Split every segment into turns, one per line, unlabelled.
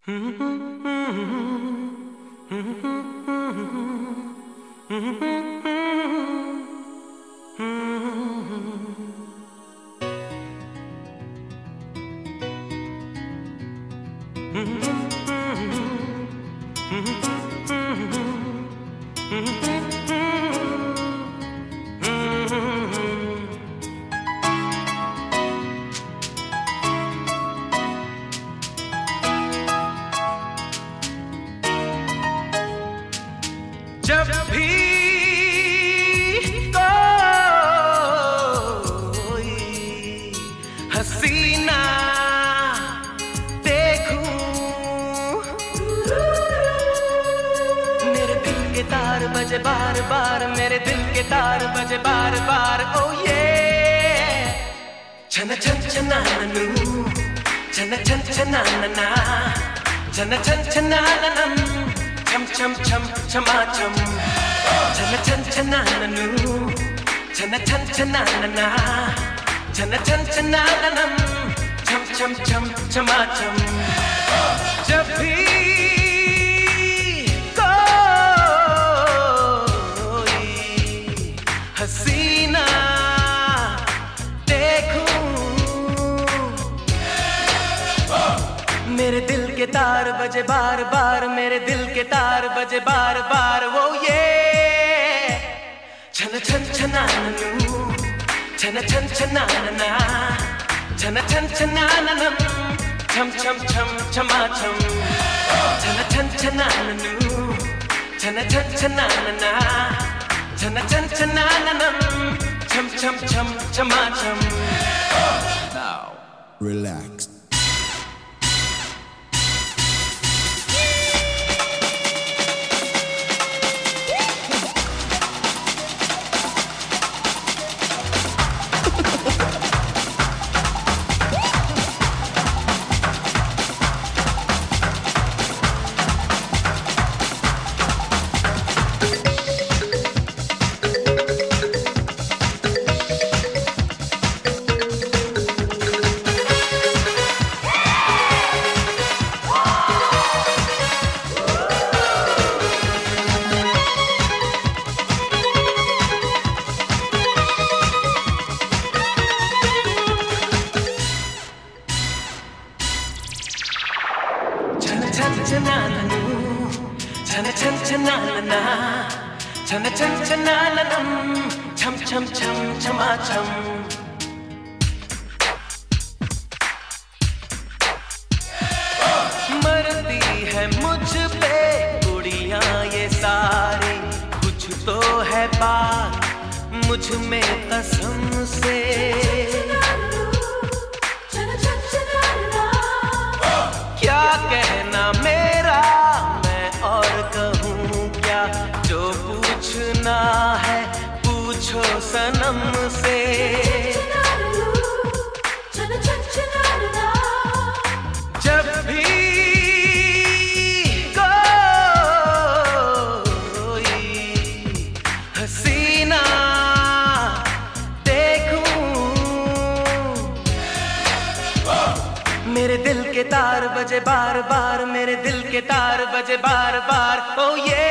जब भी कोई हसीना देखूं, मेरे दिल के तार बजे बार बार, मेरे दिल के तार बजे बार बार। ओ ये छन छन छनानू, छन छन छनाना, छन छन छनानम, छम छम छम छमा छम, छन छन छनानू, छन छन छनाना, छन छन छनानम, छम छम छम छमा छम। जब भी कोई हसीना देखूं, मेरे दिल के तार बजे बार बार, मेरे दिल के तार बजे बार बार। वो ये छन छन छनानू, छन छन छनाना, छन छन छनानम, छम छम छम छमा छम, छन छन छनानू, छन छन छनाना, छन छन छनानम, छम छम छम छमा छम।
Now relax. छन छन छनाना, छन छन छनानम, छम छम छम छमा छम। मरती है मुझ पे कुड़ियां ये सारी, कुछ तो है बात मुझ में कसम से। क्या कहना मेरा, मैं और कहूँ क्या, जो पूछना है पूछो सनम से। जब भी कोई हसीना देखूं, मेरे दिल के तार बजे बार बार, मेरे दिल के तार बजे बार बार। ओ ये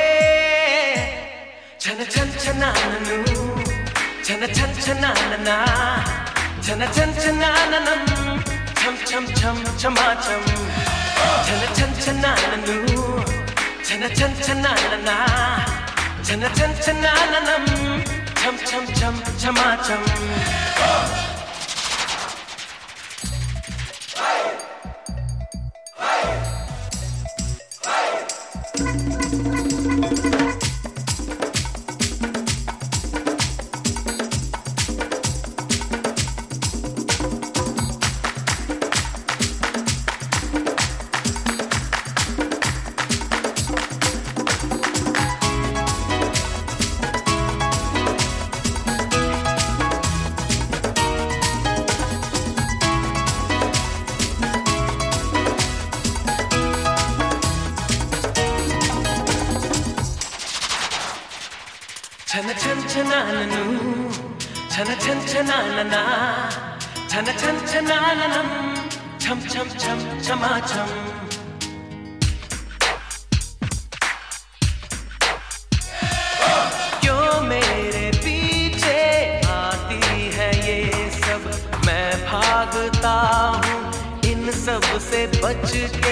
छन छन छनानू, छन छन छनाना, छन छन छनानम, छम छम छम छमा छम, छन छन छनानू, छन छन छनाना, छन छन छनानम, छम छम छम छमा छम। छन छन छनानू, छन छन छनाना, छन छन छनानम, छम छम छम छमा छम।
सबसे बच के।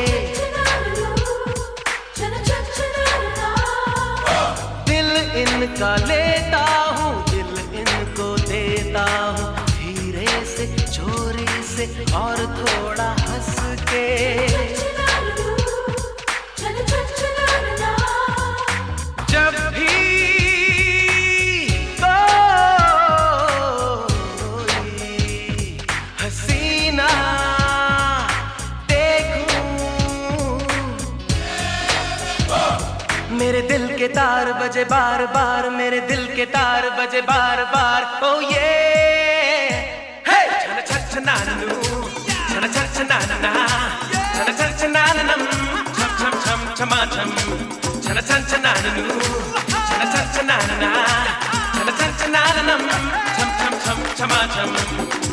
दिल इनका लेता हूँ, दिल इनको देता हूँ, धीरे से चोरी से और थोड़ा हंस के। जब भी कोई हसीना देखूं, मेरे दिल के तार बजे बार बार, मेरे दिल के तार बजे बार बार। ओ ये छन छन छनानू, छन छन छनाना, छन छन छनानम, छम छम छम छमा छम, छन छन छनानू, छन छन छनाना, छन छन छनानम, छम छम छम छमा छम।